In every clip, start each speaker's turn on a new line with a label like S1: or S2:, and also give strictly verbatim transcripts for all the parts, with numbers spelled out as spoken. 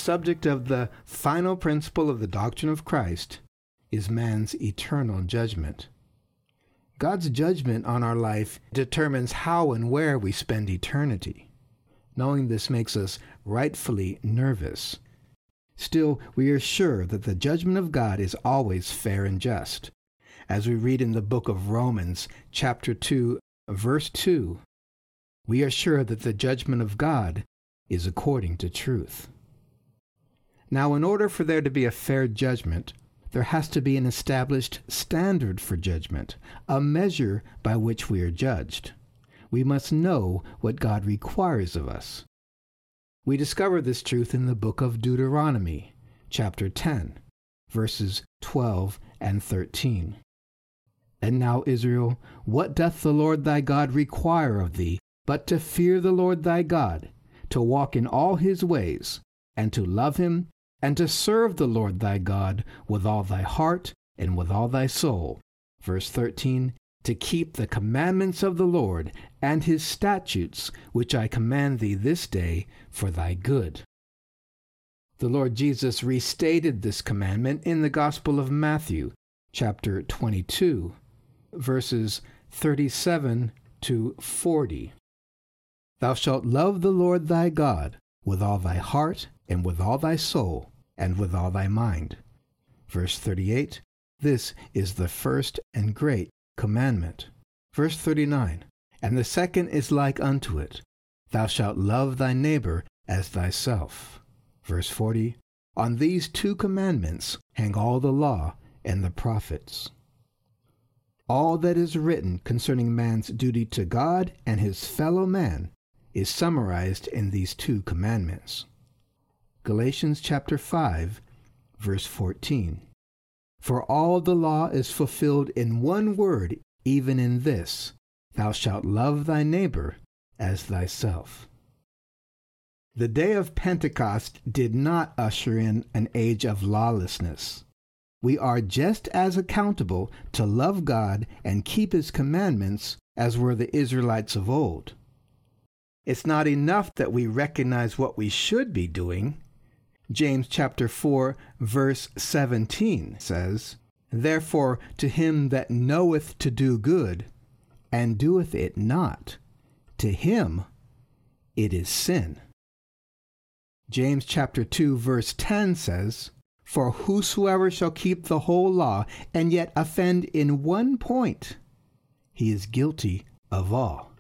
S1: subject of the final principle of the doctrine of Christ is man's eternal judgment. God's judgment on our life determines how and where we spend eternity. Knowing this makes us rightfully nervous. Still, we are sure that the judgment of God is always fair and just. As we read in the book of Romans, chapter two, verse two, we are sure that the judgment of God is according to truth. Now, in order for there to be a fair judgment, there has to be an established standard for judgment, a measure by which we are judged. We must know what God requires of us. We discover this truth in the book of Deuteronomy, chapter ten, verses twelve and thirteen. And now, Israel, what doth the Lord thy God require of thee, but to fear the Lord thy God, to walk in all his ways, and to love him, and to serve the Lord thy God with all thy heart and with all thy soul. Verse thirteen, to keep the commandments of the Lord and his statutes, which I command thee this day for thy good. The Lord Jesus restated this commandment in the Gospel of Matthew, chapter twenty-two, verses thirty-seven to forty. Thou shalt love the Lord thy God with all thy heart, and with all thy soul, and with all thy mind. Verse thirty-eight, this is the first and great commandment. Verse thirty-nine, and the second is like unto it, thou shalt love thy neighbor as thyself. Verse forty, on these two commandments hang all the law and the prophets. All that is written concerning man's duty to God and his fellow man is summarized in these two commandments. Galatians chapter five, verse fourteen. For all the law is fulfilled in one word, even in this, thou shalt love thy neighbor as thyself. The day of Pentecost did not usher in an age of lawlessness. We are just as accountable to love God and keep his commandments as were the Israelites of old. It's not enough that we recognize what we should be doing. James chapter four, verse seventeen says, therefore to him that knoweth to do good, and doeth it not, to him it is sin. James chapter two, verse ten says, for whosoever shall keep the whole law, and yet offend in one point, he is guilty of all.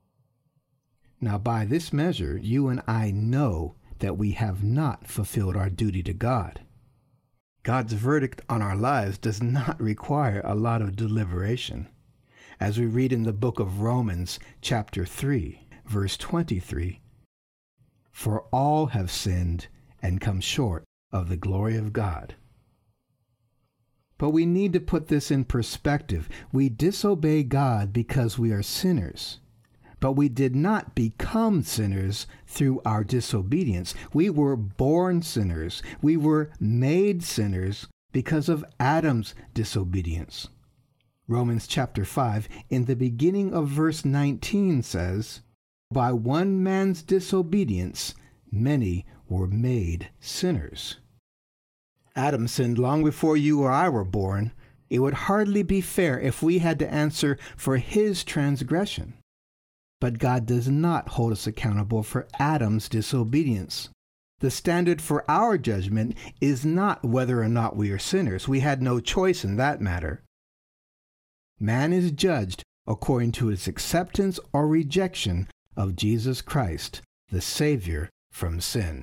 S1: Now by this measure you and I know that we have not fulfilled our duty to God. God's verdict on our lives does not require a lot of deliberation. As we read in the book of Romans, chapter three, verse twenty-three, for all have sinned and come short of the glory of God. But we need to put this in perspective. We disobey God because we are sinners. But we did not become sinners through our disobedience. We were born sinners. We were made sinners because of Adam's disobedience. Romans chapter five, in the beginning of verse nineteen says, by one man's disobedience, many were made sinners. Adam sinned long before you or I were born. It would hardly be fair if we had to answer for his transgression. But God does not hold us accountable for Adam's disobedience. The standard for our judgment is not whether or not we are sinners. We had no choice in that matter. Man is judged according to his acceptance or rejection of Jesus Christ, the Savior from sin.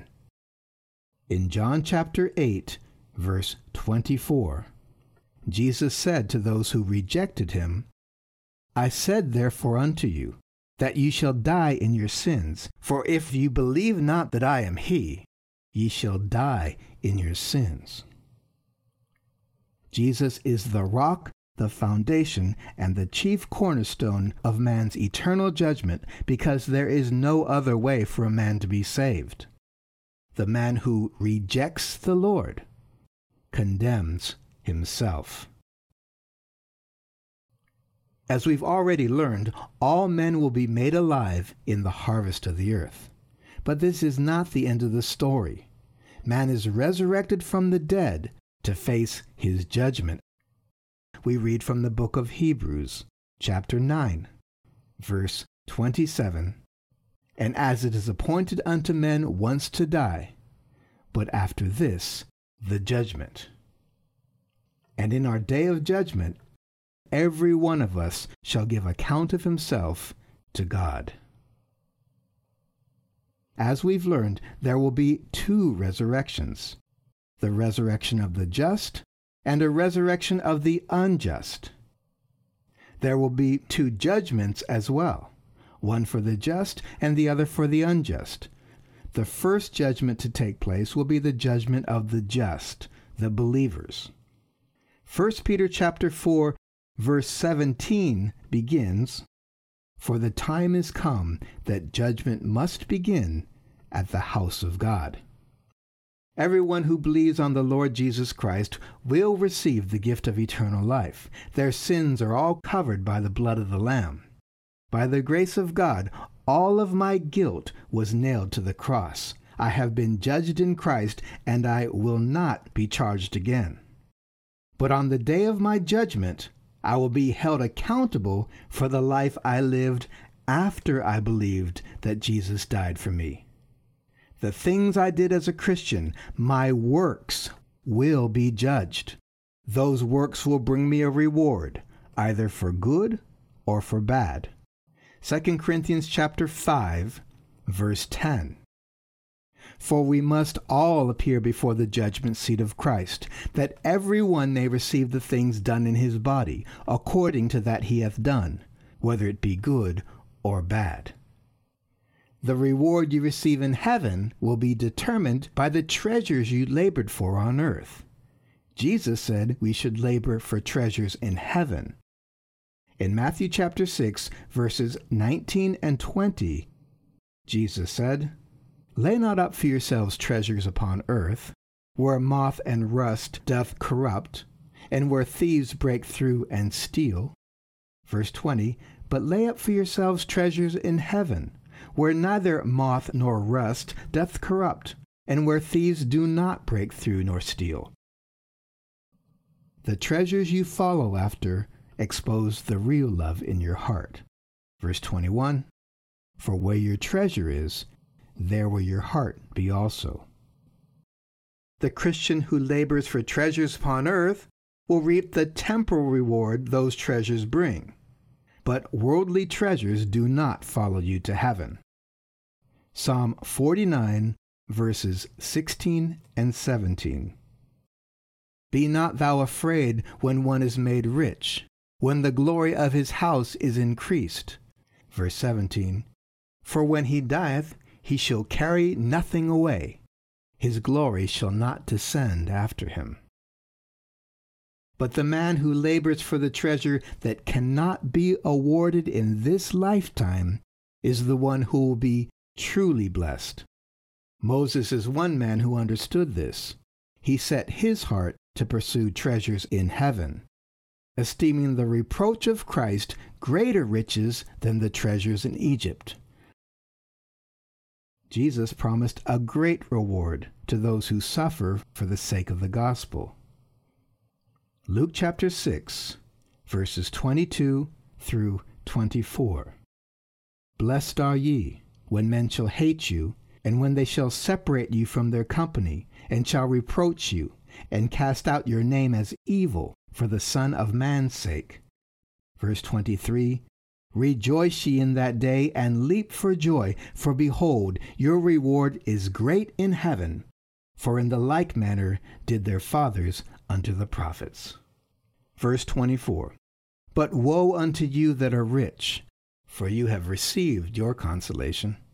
S1: In John chapter eight, verse twenty-four, Jesus said to those who rejected him, I said therefore unto you, that ye shall die in your sins. For if you believe not that I am he, ye shall die in your sins. Jesus is the rock, the foundation, and the chief cornerstone of man's eternal judgment, because there is no other way for a man to be saved. The man who rejects the Lord condemns himself. As we've already learned, all men will be made alive in the harvest of the earth. But this is not the end of the story. man is resurrected from the dead to face his judgment. We read from the book of Hebrews, chapter nine, verse twenty-seven. And as it is appointed unto men once to die, but after this, the judgment. And in our day of judgment, every one of us shall give account of himself to God. As we've learned, there will be two resurrections, the resurrection of the just and a resurrection of the unjust. There will be two judgments as well, one for the just and the other for the unjust. The first judgment to take place will be the judgment of the just, the believers. First Peter chapter four, verse seventeen begins, "For the time is come that judgment must begin at the house of God." Everyone who believes on the Lord Jesus Christ will receive the gift of eternal life. Their sins are all covered by the blood of the Lamb. By the grace of God, all of my guilt was nailed to the cross. I have been judged in Christ, and I will not be charged again. But on the day of my judgment, I will be held accountable for the life I lived after I believed that Jesus died for me. The things I did as a Christian, my works, will be judged. Those works will bring me a reward, either for good or for bad. Second Corinthians chapter five, verse ten. For we must all appear before the judgment seat of Christ, that every one may receive the things done in his body, according to that he hath done, whether it be good or bad. The reward you receive in heaven will be determined by the treasures you labored for on earth. Jesus said we should labor for treasures in heaven. In Matthew chapter six, verses nineteen and twenty, Jesus said, Lay not up for yourselves treasures upon earth, where moth and rust doth corrupt, and where thieves break through and steal. Verse twenty, But lay up for yourselves treasures in heaven, where neither moth nor rust doth corrupt, and where thieves do not break through nor steal. The treasures you follow after expose the real love in your heart. Verse twenty-one, For where your treasure is, there will your heart be also. The Christian who labors for treasures upon earth will reap the temporal reward those treasures bring. But worldly treasures do not follow you to heaven. Psalm forty-nine, verses sixteen and seventeen. Be not thou afraid when one is made rich, when the glory of his house is increased. Verse seventeen. For when he dieth, he shall carry nothing away. His glory shall not descend after him. But the man who labors for the treasure that cannot be awarded in this lifetime is the one who will be truly blessed. Moses is one man who understood this. He set his heart to pursue treasures in heaven, esteeming the reproach of Christ greater riches than the treasures in Egypt. Jesus promised a great reward to those who suffer for the sake of the gospel. Luke chapter six, verses twenty-two through twenty-four. Blessed are ye, when men shall hate you, and when they shall separate you from their company, and shall reproach you, and cast out your name as evil for the Son of Man's sake. Verse twenty-three, Rejoice ye in that day, and leap for joy, for behold, your reward is great in heaven. For in the like manner did their fathers unto the prophets. Verse twenty-four, But woe unto you that are rich, for you have received your consolation.